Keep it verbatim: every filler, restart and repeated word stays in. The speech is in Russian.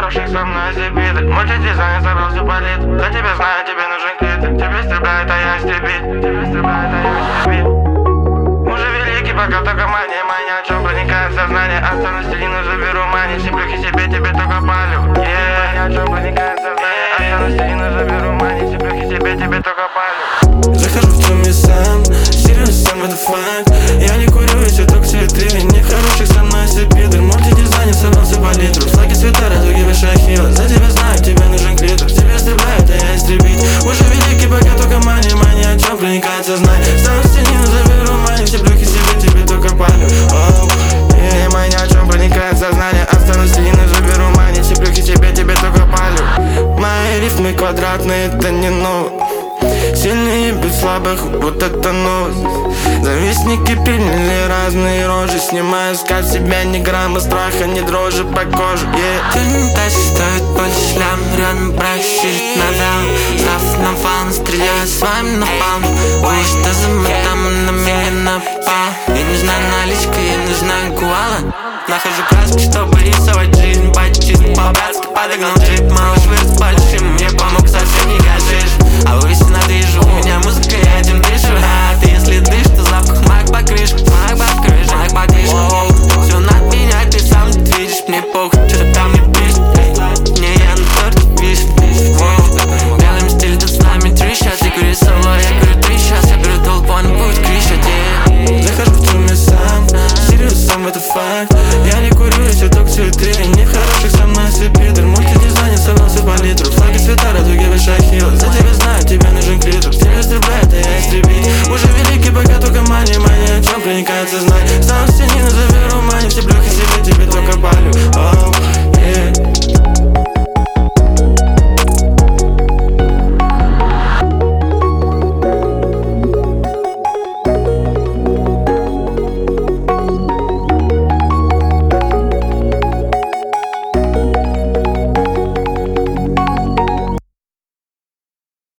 хороших со мной зибиты. Мультидизайн сорвался полит. За тебя знаю, тебе нужен клитер. Тебе стреляет, а я истребит. Тебе стреляет, а я истребит. Уже великий, пока только мания. Мания, о чем проникает в сознание. Останусь в тени, заберу мани. Все плюхи себе, тебе только палю. Мания, о чем проникает в сознание. Останусь в тени, заберу мани. Все плюхи себе, тебе только палю. Захожу в темный сам, serious сам это факт. Я не курю, и все только цветы. Нехороших со мной сепидр. Мультидизайнер собрался по литру. Флаги цвета, разугиваешь ахилла. За тебя знаю, тебе нужен клитор. Тебя стреляет, а я истребит. Уже великий, пока только мания. Мания, о чем проникает сознание. Стану в стене, заберу мани. Все плюхи себе, тебе только палю. Оу, yeah, мания, о чем проникает сознание. Останусь в стене, заберу мани. Все плюхи себе, тебе только палю. Мои рифмы квадратные, это не ново. Сильные бьют слабых, вот это новость. Завистники приняли разные рожи. Снимаю с кайф себя ни грамма страха, ни дрожи по коже, yeah. Фильм тащит, стоит больше шлям. Рядом брак, щирит на вям. Став на фан, стреляю с вами на пам. Ой, что за матам, он на меня напал. Я не знаю наличка, я не знаю гуала. Нахожу краски, чтобы рисовать жизнь. Батчист по-братски подогнал джип. Малыш вырос большим, мне помог совсем не гашиш. А выйти на движу, у меня музыка, я этим дышу. А ты если дышишь, то запах маг по крыше. Маг по крыше, маг по крыше. Все надо менять, ты сам тут видишь. Мне похуй, что ты там не пишешь. Не, я на торте вижу. Белым стиль, тут с нами три сейчас. Я говорю соло, я говорю три сейчас. Я беру толпу, он будет кричать. Захожу в темный сам, serious сам это факт. Я не курю, и все только цветы. Нехороших со мной сепидр. Мультидизайнер собрался по литру. Флаги цвета, разугиваешь ахилла. За тебя знаю, тебе нужен клитор.